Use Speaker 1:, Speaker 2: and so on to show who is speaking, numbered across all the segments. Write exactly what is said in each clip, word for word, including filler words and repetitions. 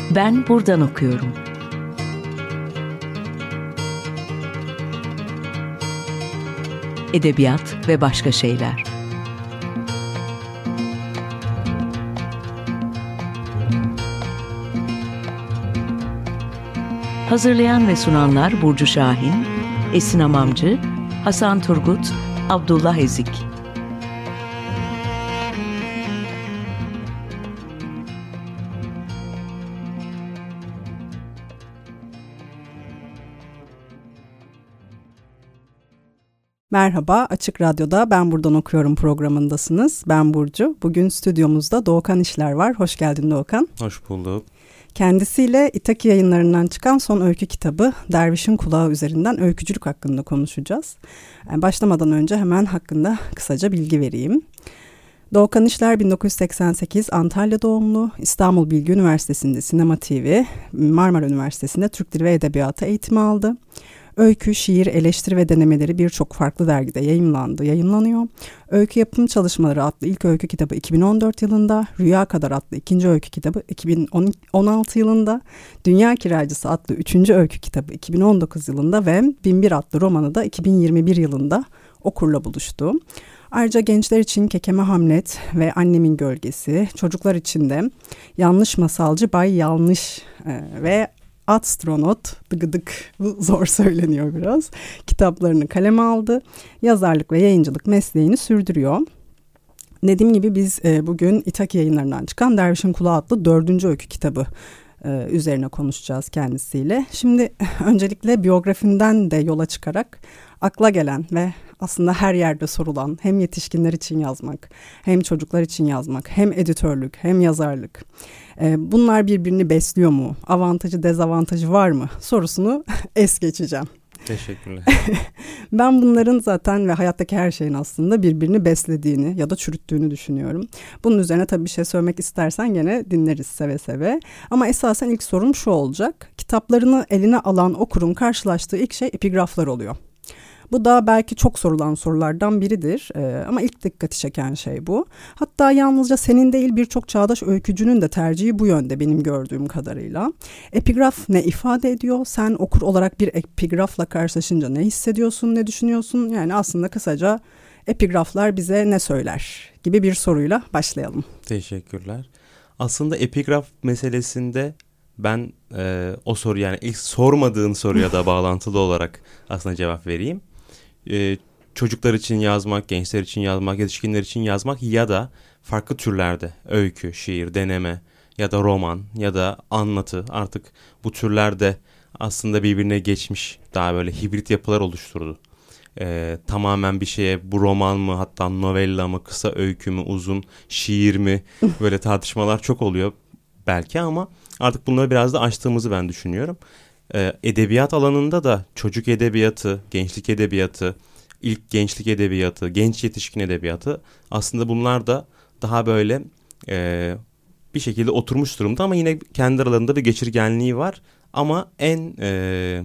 Speaker 1: Ben buradan okuyorum. Edebiyat ve başka şeyler. Hazırlayan ve sunanlar Burcu Şahin, Esin Amamcı, Hasan Turgut, Abdullah Ezik.
Speaker 2: Merhaba, Açık Radyo'da Ben Buradan Okuyorum programındasınız. Ben Burcu. Bugün stüdyomuzda Doğukan İşler var. Hoş geldin Doğukan.
Speaker 3: Hoş bulduk.
Speaker 2: Kendisiyle İtaki Yayınları'ndan çıkan son öykü kitabı Dervişin Kulağı üzerinden öykücülük hakkında konuşacağız. Yani başlamadan önce hemen hakkında kısaca bilgi vereyim. Doğukan İşler bin dokuz yüz seksen sekiz Antalya doğumlu, İstanbul Bilgi Üniversitesi'nde Sinema T V, Marmara Üniversitesi'nde Türk Dili ve Edebiyatı eğitimi aldı. Öykü, şiir, eleştiri ve denemeleri birçok farklı dergide yayımlandı, yayımlanıyor. Öykü Yapım Çalışmaları adlı ilk öykü kitabı iki bin on dört yılında, Rüya Kadar adlı ikinci öykü kitabı iki bin on altı yılında, Dünya Kiracısı adlı üçüncü öykü kitabı iki bin on dokuz yılında ve Bin Bir adlı romanı da iki bin yirmi bir yılında okurla buluştu. Ayrıca gençler için Kekeme Hamlet ve Annemin Gölgesi, çocuklar için de Yanlış Masalcı Bay Yanlış e, ve Astronot, dıgıdık, bu zor söyleniyor biraz, kitaplarını kaleme aldı. Yazarlık ve yayıncılık mesleğini sürdürüyor. Dediğim gibi biz e, bugün İtaki Yayınları'ndan çıkan Dervişin Kulağı adlı dördüncü öykü kitabı e, üzerine konuşacağız kendisiyle. Şimdi öncelikle biyografinden de yola çıkarak akla gelen ve aslında her yerde sorulan, hem yetişkinler için yazmak, hem çocuklar için yazmak, hem editörlük, hem yazarlık, bunlar birbirini besliyor mu? Avantajı, dezavantajı var mı? Sorusunu es geçeceğim.
Speaker 3: Teşekkürler.
Speaker 2: Ben bunların zaten ve hayattaki her şeyin aslında birbirini beslediğini ya da çürüttüğünü düşünüyorum. Bunun üzerine tabii bir şey söylemek istersen gene dinleriz seve seve. Ama esasen ilk sorum şu olacak. Kitaplarını eline alan okurun karşılaştığı ilk şey epigraflar oluyor. Bu da belki çok sorulan sorulardan biridir ee, ama ilk dikkati çeken şey bu. Hatta yalnızca senin değil birçok çağdaş öykücünün de tercihi bu yönde benim gördüğüm kadarıyla. Epigraf ne ifade ediyor? Sen okur olarak bir epigrafla karşılaşınca ne hissediyorsun, ne düşünüyorsun? Yani aslında kısaca epigraflar bize ne söyler gibi bir soruyla başlayalım.
Speaker 3: Teşekkürler. Aslında epigraf meselesinde ben e, o soru yani ilk sormadığın soruya da bağlantılı olarak aslında cevap vereyim. Ee, çocuklar için yazmak, gençler için yazmak, yetişkinler için yazmak ya da farklı türlerde öykü, şiir, deneme ya da roman ya da anlatı, artık bu türlerde aslında birbirine geçmiş daha böyle hibrit yapılar oluşturdu. Ee, tamamen bir şeye bu roman mı, hatta novella mı, kısa öykü mü, uzun şiir mi, böyle tartışmalar çok oluyor belki ama artık bunları biraz da aştığımızı ben düşünüyorum. Edebiyat alanında da çocuk edebiyatı, gençlik edebiyatı, ilk gençlik edebiyatı, genç yetişkin edebiyatı aslında bunlar da daha böyle e, bir şekilde oturmuş durumda ama yine kendi aralarında bir geçirgenliği var. Ama en e,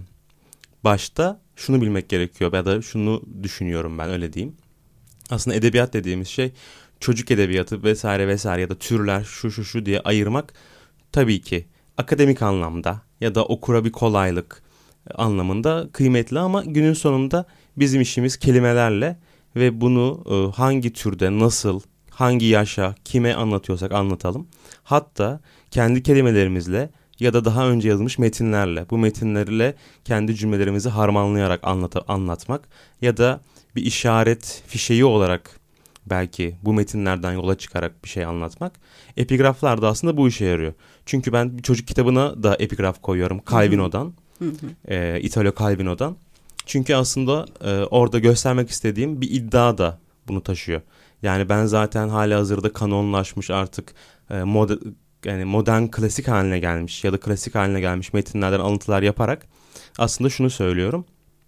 Speaker 3: başta şunu bilmek gerekiyor ya da şunu düşünüyorum ben, öyle diyeyim. Aslında edebiyat dediğimiz şey çocuk edebiyatı vesaire vesaire ya da türler şu şu şu diye ayırmak tabii ki akademik anlamda ya da okura bir kolaylık anlamında kıymetli ama günün sonunda bizim işimiz kelimelerle ve bunu e, hangi türde, nasıl, hangi yaşa, kime anlatıyorsak anlatalım. Hatta kendi kelimelerimizle ya da daha önce yazılmış metinlerle, bu metinlerle kendi cümlelerimizi harmanlayarak anlat- anlatmak ya da bir işaret fişeği olarak belki bu metinlerden yola çıkarak bir şey anlatmak. Epigraflar da aslında bu işe yarıyor. Çünkü ben bir çocuk kitabına da epigraf koyuyorum Calvino'dan, e, Italo Calvino'dan. Çünkü aslında e, orada göstermek istediğim bir iddia da bunu taşıyor. Yani ben zaten halihazırda kanonlaşmış artık e, mod, yani modern klasik haline gelmiş ya da klasik haline gelmiş metinlerden alıntılar yaparak aslında şunu söylüyorum.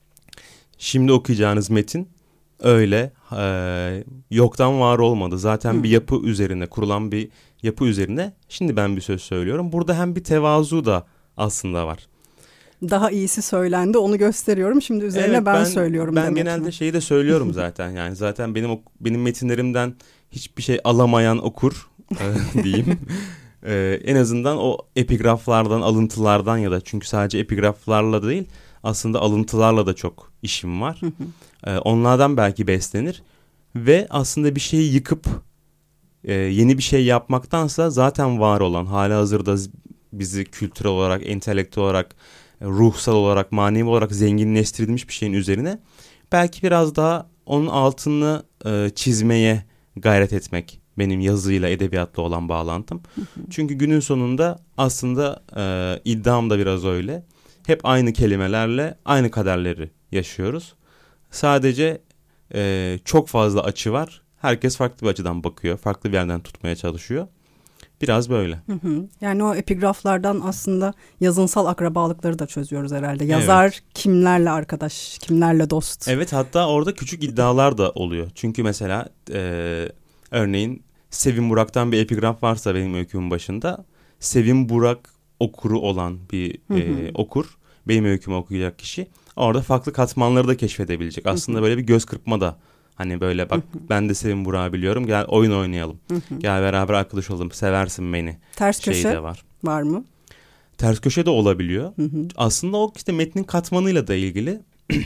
Speaker 3: Şimdi okuyacağınız metin öyle e, yoktan var olmadı. Zaten Hı. bir yapı üzerine kurulan bir yapı üzerine şimdi ben bir söz söylüyorum. Burada hem bir tevazu da aslında var.
Speaker 2: Daha iyisi söylendi, onu gösteriyorum. Şimdi üzerine
Speaker 3: evet,
Speaker 2: ben,
Speaker 3: ben
Speaker 2: söylüyorum.
Speaker 3: Ben genelde mi? şeyi de söylüyorum zaten. Yani zaten benim benim metinlerimden hiçbir şey alamayan okur diyeyim. Ee, en azından o epigraflardan, alıntılardan ya da çünkü sadece epigraflarla değil aslında alıntılarla da çok işim var. Ee, onlardan belki beslenir ve aslında bir şeyi yıkıp e, yeni bir şey yapmaktansa zaten var olan, halihazırda bizi kültürel olarak, entelektüel olarak, ruhsal olarak, manevi olarak zenginleştirilmiş bir şeyin üzerine belki biraz daha onun altını e, çizmeye gayret etmek benim yazıyla, edebiyatla olan bağlantım. Çünkü günün sonunda aslında e, iddiam da biraz öyle. Hep aynı kelimelerle aynı kaderleri yaşıyoruz. Sadece e, çok fazla açı var. Herkes farklı bir açıdan bakıyor, farklı bir yerden tutmaya çalışıyor. Biraz böyle.
Speaker 2: Hı hı. Yani o epigraflardan aslında yazınsal akrabalıkları da çözüyoruz herhalde. Yazar evet. Kimlerle arkadaş, kimlerle dost.
Speaker 3: Evet, hatta orada küçük iddialar da oluyor. Çünkü mesela e, örneğin Sevim Burak'tan bir epigraf varsa benim öykümün başında, Sevim Burak okuru olan bir hı hı. E, okur, benim öykümü okuyacak kişi orada farklı katmanları da keşfedebilecek. Aslında hı hı. böyle bir göz kırpma da. Hani böyle bak hı hı. ben de Sevim Burak'ı biliyorum, gel oyun oynayalım. Hı hı. Gel beraber arkadaş olalım, seversin beni.
Speaker 2: Ters köşe de var. var mı?
Speaker 3: Ters köşe de olabiliyor. Hı hı. Aslında o işte metnin katmanıyla da ilgili.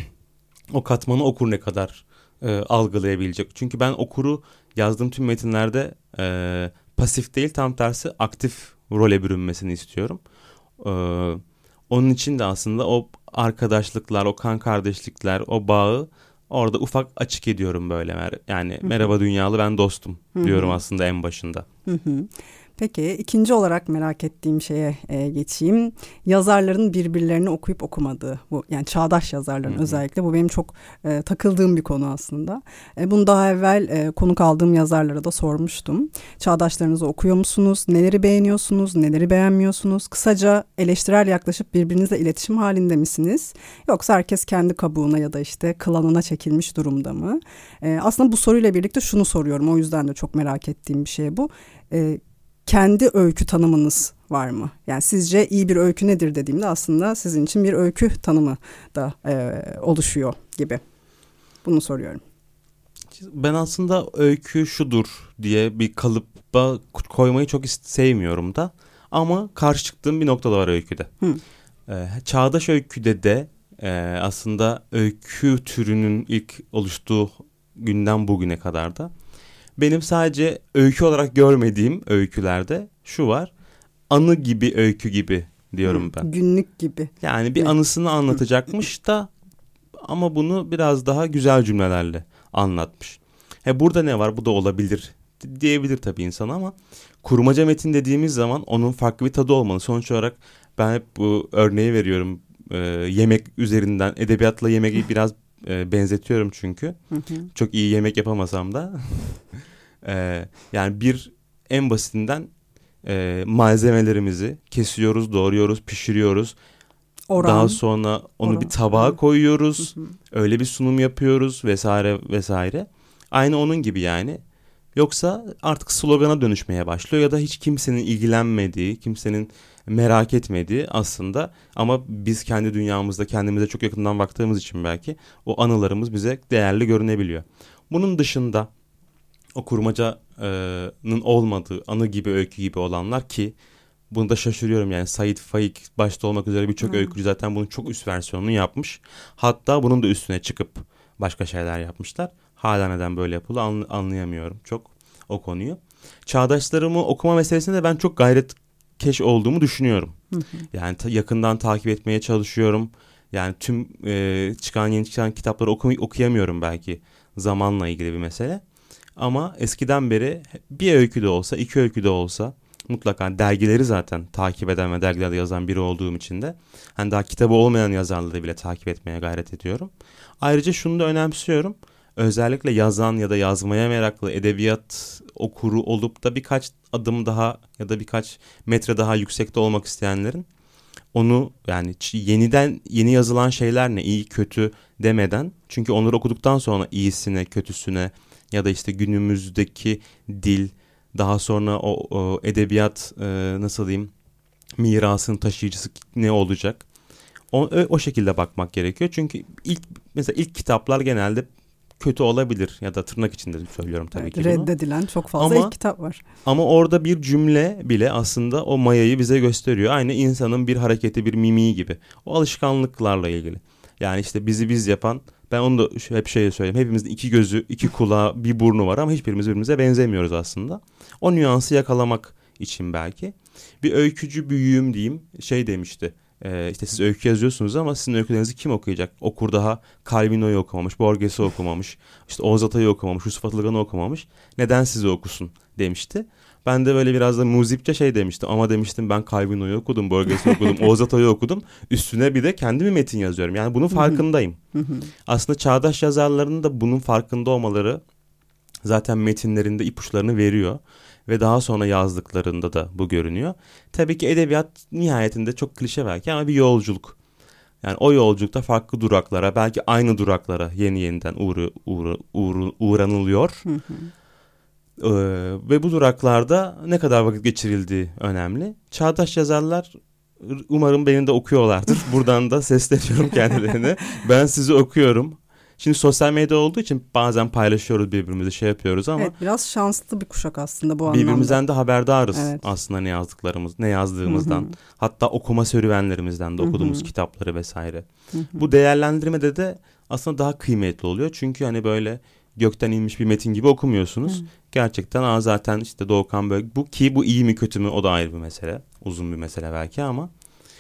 Speaker 3: O katmanı okur ne kadar e, algılayabilecek. Çünkü ben okuru yazdığım tüm metinlerde e, pasif değil, tam tersi aktif role bürünmesini istiyorum. E, onun için de aslında o arkadaşlıklar, o kan kardeşlikler, o bağı orada ufak açık ediyorum böyle. Yani hı hı. merhaba dünyalı, ben dostum hı hı. diyorum aslında en başında.
Speaker 2: Hı hı. Peki ikinci olarak merak ettiğim şeye e, geçeyim. Yazarların birbirlerini okuyup okumadığı, bu yani çağdaş yazarların hı hı. özellikle bu benim çok e, takıldığım bir konu aslında. E, bunu daha evvel e, konuk aldığım yazarlara da sormuştum. Çağdaşlarınızı okuyor musunuz? Neleri beğeniyorsunuz? Neleri beğenmiyorsunuz? Kısaca eleştirel yaklaşıp birbirinizle iletişim halinde misiniz? Yoksa herkes kendi kabuğuna ya da işte klanına çekilmiş durumda mı? E, aslında bu soruyla birlikte şunu soruyorum. O yüzden de çok merak ettiğim bir şey bu. E, Kendi öykü tanımınız var mı? Yani sizce iyi bir öykü nedir dediğimde aslında sizin için bir öykü tanımı da e, oluşuyor gibi. Bunu soruyorum.
Speaker 3: Ben aslında öykü şudur diye bir kalıba koymayı çok sevmiyorum da. Ama karşı çıktığım bir nokta da var öyküde. Hı. Ee, çağdaş öyküde de e, aslında öykü türünün ilk oluştuğu günden bugüne kadar da benim sadece öykü olarak görmediğim öykülerde şu var. Anı gibi, öykü gibi diyorum Hı, ben.
Speaker 2: Günlük gibi.
Speaker 3: Yani bir anısını anlatacakmış da ama bunu biraz daha güzel cümlelerle anlatmış. He, burada ne var? Bu da olabilir diyebilir tabii insan ama kurmaca metin dediğimiz zaman onun farklı bir tadı olmalı. Sonuç olarak ben hep bu örneği veriyorum. Ee, yemek üzerinden, edebiyatla yemeği biraz e, benzetiyorum çünkü. Hı hı. Çok iyi yemek yapamasam da. Ee, yani bir en basitinden e, malzemelerimizi kesiyoruz, doğruyoruz, pişiriyoruz. Oran. Daha sonra onu Oran. bir tabağa koyuyoruz. Hı hı. Öyle bir sunum yapıyoruz vesaire vesaire. Aynı onun gibi yani. Yoksa artık slogana dönüşmeye başlıyor ya da hiç kimsenin ilgilenmediği, kimsenin merak etmediği aslında ama biz kendi dünyamızda kendimize çok yakından baktığımız için belki o anılarımız bize değerli görünebiliyor. Bunun dışında o kurmacanın olmadığı, anı gibi, öykü gibi olanlar ki bunu da şaşırıyorum yani Said Faik başta olmak üzere birçok hmm. öykücü zaten bunun çok üst versiyonunu yapmış. Hatta bunun da üstüne çıkıp başka şeyler yapmışlar. Hala neden böyle yapıldı anlayamıyorum çok o konuyu. Çağdaşlarımı okuma meselesinde de ben çok gayretkeş olduğumu düşünüyorum. Hmm. Yani ta- yakından takip etmeye çalışıyorum. Yani tüm e, çıkan yeni çıkan kitapları oku- okuyamıyorum belki, zamanla ilgili bir mesele. Ama eskiden beri bir öykü de olsa, iki öykü de olsa mutlaka dergileri zaten takip eden ve dergilerde yazan biri olduğum için de hani daha kitabı olmayan yazarları bile takip etmeye gayret ediyorum. Ayrıca şunu da önemsiyorum. Özellikle yazan ya da yazmaya meraklı edebiyat okuru olup da birkaç adım daha ya da birkaç metre daha yüksekte olmak isteyenlerin onu yani yeniden yeni yazılan şeyler ne, iyi kötü demeden, çünkü onları okuduktan sonra iyisine kötüsüne ya da işte günümüzdeki dil, daha sonra o, o edebiyat e, nasıl diyeyim mirasın taşıyıcısı ne olacak? O, o şekilde bakmak gerekiyor. Çünkü ilk mesela ilk kitaplar genelde kötü olabilir ya da tırnak içinde söylüyorum tabii
Speaker 2: evet,
Speaker 3: ki bunu.
Speaker 2: Reddedilen çok fazla
Speaker 3: ama,
Speaker 2: ilk kitap var.
Speaker 3: Ama orada bir cümle bile aslında o mayayı bize gösteriyor. Aynı insanın bir hareketi, bir mimiği gibi. O alışkanlıklarla ilgili. Yani işte bizi biz yapan, ben onu da hep şey söyleyeyim. Hepimizin iki gözü, iki kulağı, bir burnu var ama hiçbirimiz birbirimize benzemiyoruz aslında. O nüansı yakalamak için belki. Bir öykücü büyüğüm diyeyim şey demişti. Ee, işte siz öykü yazıyorsunuz ama sizin öykülerinizi kim okuyacak? Okur daha Calvino'yu okumamış, Borges'i okumamış, işte Oğuz Atay'ı okumamış, Yusuf Atılgan'ı okumamış. Neden sizi okusun demişti. Ben de böyle biraz da muzipçe şey demiştim. Ama demiştim ben Calvino'yu okudum, Borges'i okudum, Oğuz Atay'ı okudum. Üstüne bir de kendi bir metin yazıyorum. Yani bunun farkındayım. Aslında çağdaş yazarların da bunun farkında olmaları zaten metinlerinde ipuçlarını veriyor. Ve daha sonra yazdıklarında da bu görünüyor. Tabii ki edebiyat nihayetinde çok klişe belki ama bir yolculuk. Yani o yolculukta farklı duraklara, belki aynı duraklara yeni yeniden uğru, uğru, uğru, uğranılıyor. Hı hı. Ee, ve bu duraklarda ne kadar vakit geçirildiği önemli. Çağdaş yazarlar umarım beni de okuyorlardır. Buradan da sesleniyorum kendilerine. Ben sizi okuyorum. Şimdi sosyal medya olduğu için bazen paylaşıyoruz birbirimizi, şey yapıyoruz ama...
Speaker 2: Evet, biraz şanslı bir kuşak aslında bu anlamda.
Speaker 3: Birbirimizden de haberdarız
Speaker 2: evet. aslında
Speaker 3: ne yazdıklarımız, ne yazdığımızdan. Hı hı. Hatta okuma serüvenlerimizden de okuduğumuz hı hı. kitapları vesaire. Hı hı. Bu değerlendirmede de aslında daha kıymetli oluyor. Çünkü hani böyle gökten inmiş bir metin gibi okumuyorsunuz. Hı. Gerçekten aa zaten işte Doğukan böyle... Bu ki bu iyi mi kötü mü o da ayrı bir mesele. Uzun bir mesele belki ama...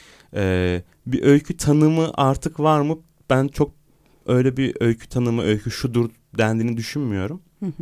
Speaker 3: E, bir öykü tanımı artık var mı? Ben çok öyle bir öykü tanımı, öykü şudur dendiğini düşünmüyorum. Hı hı.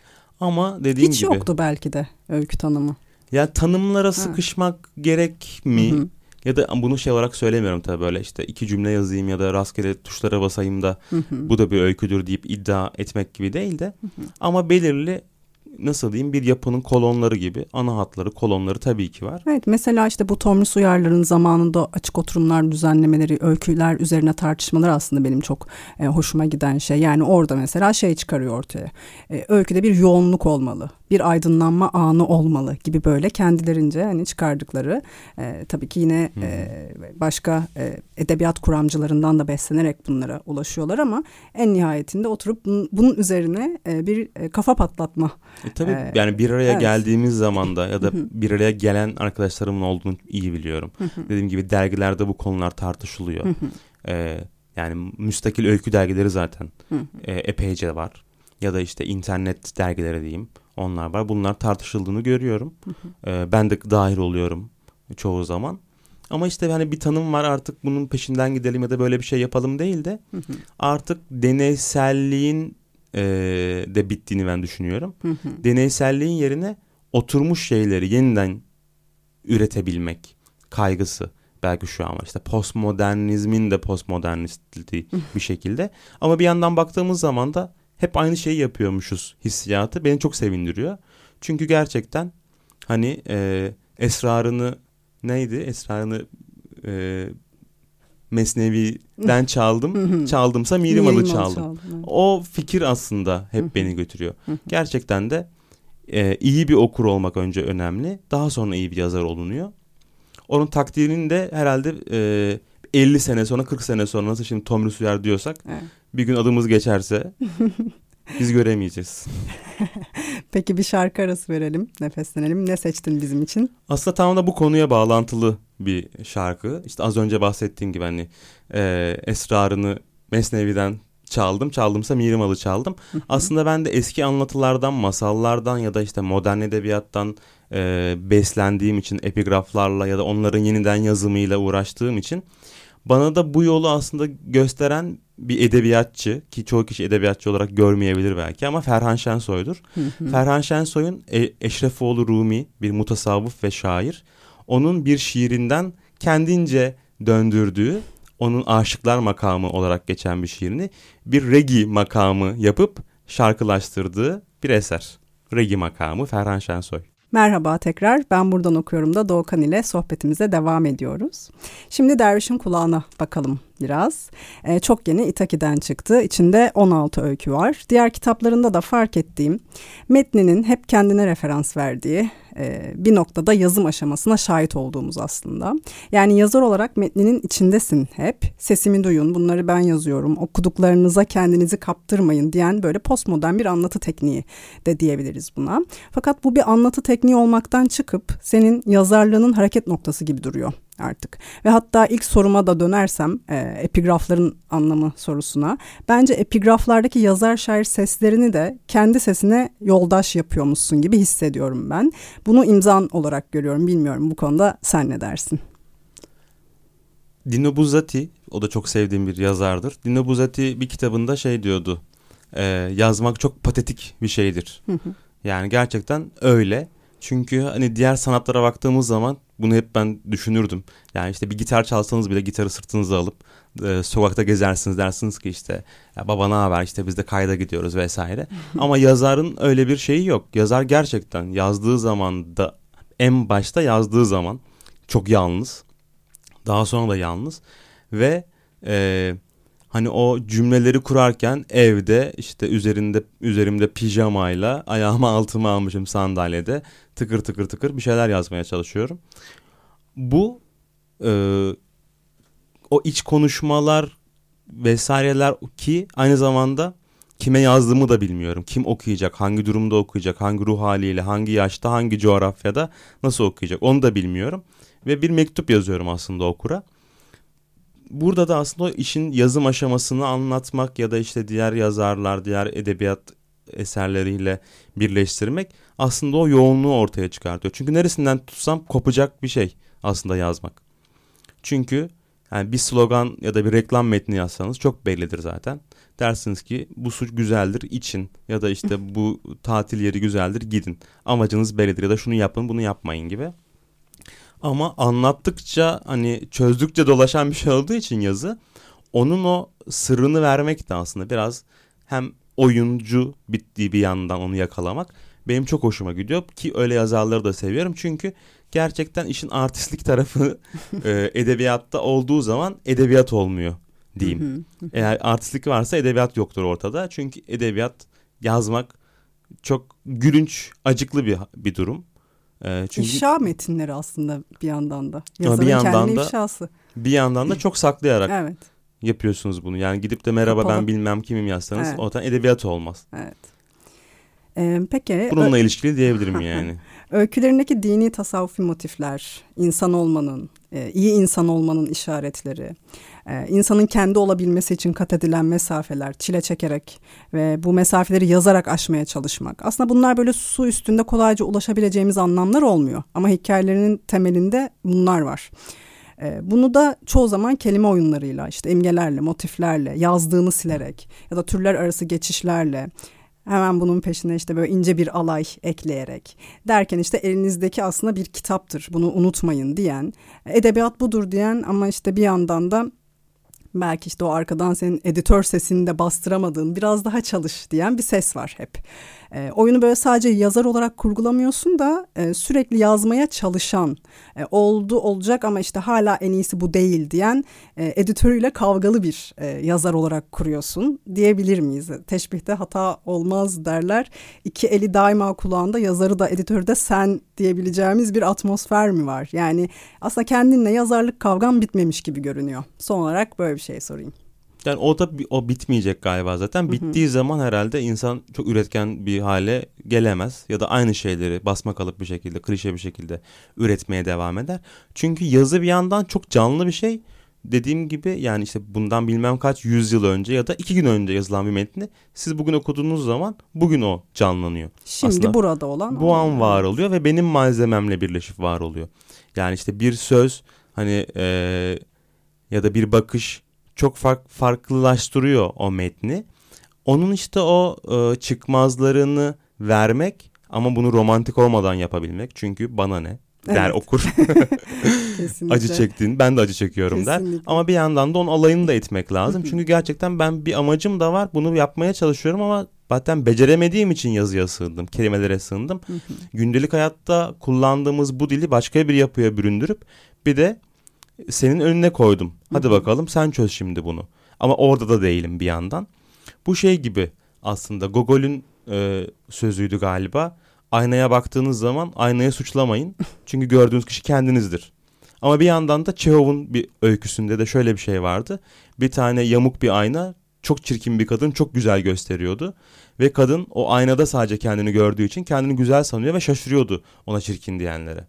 Speaker 3: Ama dediğim
Speaker 2: Hiç
Speaker 3: gibi... Hiç
Speaker 2: yoktu belki de öykü tanımı.
Speaker 3: Ya tanımlara ha. sıkışmak gerek mi? Hı hı. Ya da bunu şey olarak söylemiyorum tabii böyle işte iki cümle yazayım ya da rastgele tuşlara basayım da hı hı. bu da bir öyküdür deyip iddia etmek gibi değil de. Hı hı. Ama belirli nasıl diyeyim bir yapının kolonları gibi ana hatları, kolonları tabii ki var.
Speaker 2: Evet, mesela işte bu Tomris Uyarlar'ın zamanında açık oturumlar düzenlemeleri, öyküler üzerine tartışmalar aslında benim çok e, hoşuma giden şey. Yani orada mesela şey çıkarıyor ortaya. E, öyküde bir yoğunluk olmalı, bir aydınlanma anı olmalı gibi böyle kendilerince hani çıkardıkları. E, tabii ki yine e, başka e, edebiyat kuramcılarından da beslenerek bunlara ulaşıyorlar ama en nihayetinde oturup bunun, bunun üzerine e, bir e, kafa patlatma.
Speaker 3: E tabii ee, yani bir araya evet. geldiğimiz zaman da ya da bir araya gelen arkadaşlarımın olduğunu iyi biliyorum. Dediğim gibi dergilerde bu konular tartışılıyor. ee, yani müstakil öykü dergileri zaten e, epeyce var. Ya da işte internet dergileri diyeyim onlar var. Bunlar tartışıldığını görüyorum. ee, ben de dahil oluyorum çoğu zaman. Ama işte hani bir tanım var artık bunun peşinden gidelim ya da böyle bir şey yapalım değil de artık deneyselliğin Ee, de bittiğini ben düşünüyorum. Hı hı. Deneyselliğin yerine oturmuş şeyleri yeniden üretebilmek kaygısı belki şu an var. İşte postmodernizmin de postmodernistliği bir şekilde. Ama bir yandan baktığımız zaman da hep aynı şeyi yapıyormuşuz hissiyatı beni çok sevindiriyor. Çünkü gerçekten hani e, esrarını neydi? Esrarını e, Mesnevi'den çaldım. Çaldımsa Mirimalı çaldım. çaldım evet. O fikir aslında hep beni götürüyor. Gerçekten de e, iyi bir okur olmak önce önemli. Daha sonra iyi bir yazar olunuyor. Onun takdirinin de herhalde e, elli sene sonra kırk sene sonra nasıl şimdi Tomris Uyar diyorsak evet. bir gün adımız geçerse biz göremeyeceğiz.
Speaker 2: Peki bir şarkı arası verelim, nefeslenelim. Ne seçtin bizim için?
Speaker 3: Aslında tam da bu konuya bağlantılı bir şarkı. İşte az önce bahsettiğim gibi hani e, esrarını Mesnevi'den çaldım. Çaldımsa Mirimalı çaldım. Aslında ben de eski anlatılardan, masallardan ya da işte modern edebiyattan e, beslendiğim için epigraflarla ya da onların yeniden yazımıyla uğraştığım için bana da bu yolu aslında gösteren bir edebiyatçı ki çoğu kişi edebiyatçı olarak görmeyebilir belki ama Ferhan Şensoy'dur. Hı hı. Ferhan Şensoy'un e- Eşrefoğlu Rumi bir mutasavvıf ve şair. Onun bir şiirinden kendince döndürdüğü, onun Aşıklar makamı olarak geçen bir şiirini bir regi makamı yapıp şarkılaştırdığı bir eser. Regi makamı Ferhan Şensoy.
Speaker 2: Merhaba tekrar, ben buradan okuyorum da Doğukan ile sohbetimize devam ediyoruz. Şimdi Dervişin Kulağına bakalım biraz. E, çok yeni, İtaki'den çıktı. İçinde on altı öykü var. Diğer kitaplarında da fark ettiğim, metninin hep kendine referans verdiği, e, bir noktada yazım aşamasına şahit olduğumuz aslında. Yani yazar olarak metninin içindesin hep. Sesimi duyun, bunları ben yazıyorum, okuduklarınıza kendinizi kaptırmayın diyen böyle postmodern bir anlatı tekniği de diyebiliriz buna. Fakat bu bir anlatı tekniği olmaktan çıkıp senin yazarlığının hareket noktası gibi duruyor artık. Ve hatta ilk soruma da dönersem, e, epigrafların anlamı sorusuna, bence epigraflardaki yazar şair seslerini de kendi sesine yoldaş yapıyormuşsun gibi hissediyorum ben. Bunu imzan olarak görüyorum. Bilmiyorum, bu konuda sen ne dersin?
Speaker 3: Dino Buzzati, o da çok sevdiğim bir yazardır. Dino Buzzati bir kitabında şey diyordu, e, yazmak çok patetik bir şeydir. Hı hı. Yani gerçekten öyle. Çünkü hani diğer sanatlara baktığımız zaman bunu hep ben düşünürdüm. Yani işte bir gitar çalsanız bile gitarı sırtınıza alıp e, sokakta gezersiniz, dersiniz ki işte ya baba ne haber, işte biz de kayda gidiyoruz vesaire. Ama yazarın öyle bir şeyi yok. Yazar gerçekten yazdığı zaman da, en başta yazdığı zaman çok yalnız. Daha sonra da yalnız ve e, hani o cümleleri kurarken evde işte üzerinde üzerimde pijamayla ayağımı altıma almışım sandalyede tıkır tıkır tıkır bir şeyler yazmaya çalışıyorum. Bu e, o iç konuşmalar vesaireler ki aynı zamanda kime yazdığımı da bilmiyorum. Kim okuyacak, hangi durumda okuyacak, hangi ruh haliyle, hangi yaşta, hangi coğrafyada nasıl okuyacak onu da bilmiyorum. Ve bir mektup yazıyorum aslında okura. Burada da aslında o işin yazım aşamasını anlatmak ya da işte diğer yazarlar, diğer edebiyat eserleriyle birleştirmek aslında o yoğunluğu ortaya çıkartıyor. Çünkü neresinden tutsam kopacak bir şey aslında yazmak. Çünkü yani bir slogan ya da bir reklam metni yazsanız çok bellidir zaten. Dersiniz ki bu su güzeldir için ya da işte bu tatil yeri güzeldir gidin. Amacınız bellidir ya da şunu yapın bunu yapmayın gibi. Ama anlattıkça hani çözdükçe dolaşan bir şey olduğu için yazı, onun o sırrını vermek de aslında biraz hem oyuncu bittiği bir yandan onu yakalamak benim çok hoşuma gidiyor ki öyle yazarları da seviyorum. Çünkü gerçekten işin artistlik tarafı e, edebiyatta olduğu zaman edebiyat olmuyor diyeyim. Eğer artistlik varsa edebiyat yoktur ortada. Çünkü edebiyat yazmak çok gülünç, acıklı bir bir durum.
Speaker 2: Çünkü İfşa metinleri aslında bir yandan da. Yazarın
Speaker 3: bir yandan
Speaker 2: kendi
Speaker 3: da,
Speaker 2: ifşası.
Speaker 3: Bir yandan da çok saklayarak
Speaker 2: evet.
Speaker 3: yapıyorsunuz bunu. Yani gidip de merhaba Kapalı. Ben bilmem kimim yazsanız evet. Ortadan edebiyat olmaz.
Speaker 2: Evet. Ee, peki.
Speaker 3: Bununla ö- ilişkili diyebilirim yani.
Speaker 2: Öykülerindeki dini tasavvufi motifler, insan olmanın, e, iyi insan olmanın işaretleri, e, insanın kendi olabilmesi için kat edilen mesafeler, çile çekerek ve bu mesafeleri yazarak aşmaya çalışmak. Aslında bunlar böyle su üstünde kolayca ulaşabileceğimiz anlamlar olmuyor. Ama hikayelerinin temelinde bunlar var. E, bunu da çoğu zaman kelime oyunlarıyla, işte imgelerle, motiflerle, yazdığını silerek ya da türler arası geçişlerle, hemen bunun peşine işte böyle ince bir alay ekleyerek derken işte elinizdeki aslında bir kitaptır, bunu unutmayın diyen, edebiyat budur diyen ama işte bir yandan da belki işte o arkadan senin editör sesini de bastıramadığın biraz daha çalış diyen bir ses var hep. E, oyunu böyle sadece yazar olarak kurgulamıyorsun da e, sürekli yazmaya çalışan, e, oldu olacak ama işte hala en iyisi bu değil diyen e, editörüyle kavgalı bir e, yazar olarak kuruyorsun diyebilir miyiz? Teşbihte hata olmaz derler. İki eli daima kulağında, yazarı da editörü de sen diyebileceğimiz bir atmosfer mi var? Yani aslında kendinle yazarlık kavgan bitmemiş gibi görünüyor. Son olarak böyle bir şey sorayım.
Speaker 3: Yani o da o bitmeyecek galiba zaten. Hı hı. Bittiği zaman herhalde insan çok üretken bir hale gelemez. Ya da aynı şeyleri basmakalıp bir şekilde, klişe bir şekilde üretmeye devam eder. Çünkü yazı bir yandan çok canlı bir şey. Dediğim gibi yani işte bundan bilmem kaç yüzyıl önce ya da iki gün önce yazılan bir metni siz bugün okuduğunuz zaman bugün o canlanıyor.
Speaker 2: Şimdi aslında burada olan.
Speaker 3: Bu an var oluyor ve benim malzememle birleşip var oluyor. Yani işte bir söz hani e, ya da bir bakış çok fark, farklılaştırıyor o metni. Onun işte o e, çıkmazlarını vermek ama bunu romantik olmadan yapabilmek. Çünkü bana ne der evet. Okur. Acı çektiğin, ben de acı çekiyorum Kesinlikle. Der. Ama bir yandan da onun alayını da etmek lazım. Çünkü gerçekten ben bir amacım da var. Bunu yapmaya çalışıyorum ama zaten beceremediğim için yazıya sığındım, kelimelere sığındım. Gündelik hayatta kullandığımız bu dili başka bir yapıya büründürüp bir de senin önüne koydum. Hadi bakalım sen çöz şimdi bunu. Ama orada da değilim bir yandan. Bu şey gibi aslında Gogol'ün e, sözüydü galiba. Aynaya baktığınız zaman aynayı suçlamayın. Çünkü gördüğünüz kişi kendinizdir. Ama bir yandan da Çehov'un bir öyküsünde de şöyle bir şey vardı. Bir tane yamuk bir ayna çok çirkin bir kadın çok güzel gösteriyordu. Ve kadın o aynada sadece kendini gördüğü için kendini güzel sanıyor ve şaşırıyordu ona çirkin diyenlere.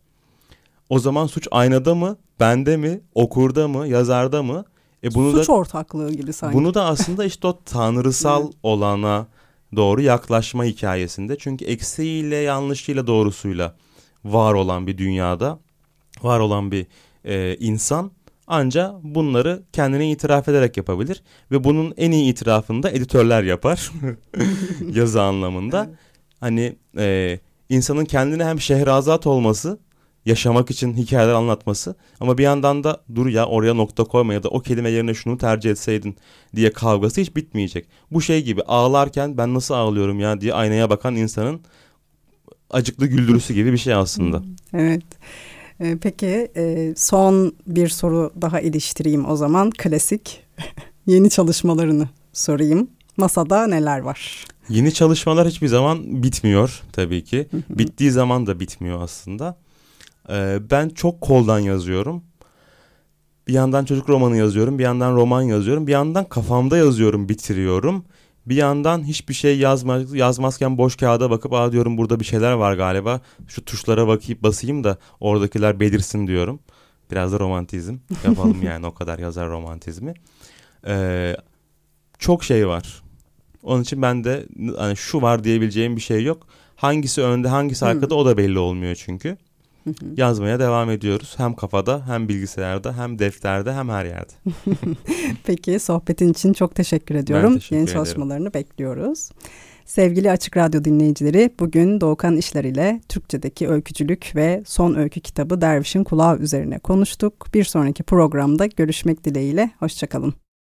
Speaker 3: O zaman suç aynada mı, bende mi, okurda mı, yazarda mı? E bunu
Speaker 2: suç
Speaker 3: da,
Speaker 2: ortaklığı gibi sanki.
Speaker 3: Bunu da aslında işte o tanrısal olana doğru yaklaşma hikayesinde. Çünkü eksiğiyle, yanlışıyla, doğrusuyla var olan bir dünyada, var olan bir e, insan ancak bunları kendine itiraf ederek yapabilir. Ve bunun en iyi itirafını da editörler yapar yazı anlamında. Hani e, insanın kendine hem Şehrazat olması, yaşamak için hikayeler anlatması ama bir yandan da dur ya oraya nokta koyma ya da o kelime yerine şunu tercih etseydin diye kavgası hiç bitmeyecek. Bu şey gibi ağlarken ben nasıl ağlıyorum ya diye aynaya bakan insanın acıklı güldürüsü gibi bir şey aslında.
Speaker 2: Evet. Ee, peki e, son bir soru daha iliştireyim o zaman. Klasik yeni çalışmalarını sorayım. Masada neler var?
Speaker 3: Yeni çalışmalar hiçbir zaman bitmiyor tabii ki. Bittiği zaman da bitmiyor aslında. Ee, ben çok koldan yazıyorum. Bir yandan çocuk romanı yazıyorum, bir yandan roman yazıyorum, bir yandan kafamda yazıyorum, bitiriyorum. Bir yandan hiçbir şey yazma, yazmazken boş kağıda bakıp aa diyorum burada bir şeyler var galiba. Şu tuşlara bakayım basayım da oradakiler belirsin diyorum. Biraz da romantizm yapalım yani o kadar yazar romantizmi. Ee, çok şey var. Onun için ben de hani şu var diyebileceğim bir şey yok. Hangisi önde hangisi arkada o da belli olmuyor çünkü. Yazmaya devam ediyoruz. Hem kafada hem bilgisayarda hem defterde hem her yerde.
Speaker 2: Peki sohbetin için çok teşekkür ediyorum.
Speaker 3: Teşekkür
Speaker 2: Yeni
Speaker 3: ederim.
Speaker 2: Çalışmalarını bekliyoruz. Sevgili Açık Radyo dinleyicileri, bugün Doğukan İşler ile Türkçedeki öykücülük ve son öykü kitabı Dervişin Kulağı üzerine konuştuk. Bir sonraki programda görüşmek dileğiyle. Hoşçakalın.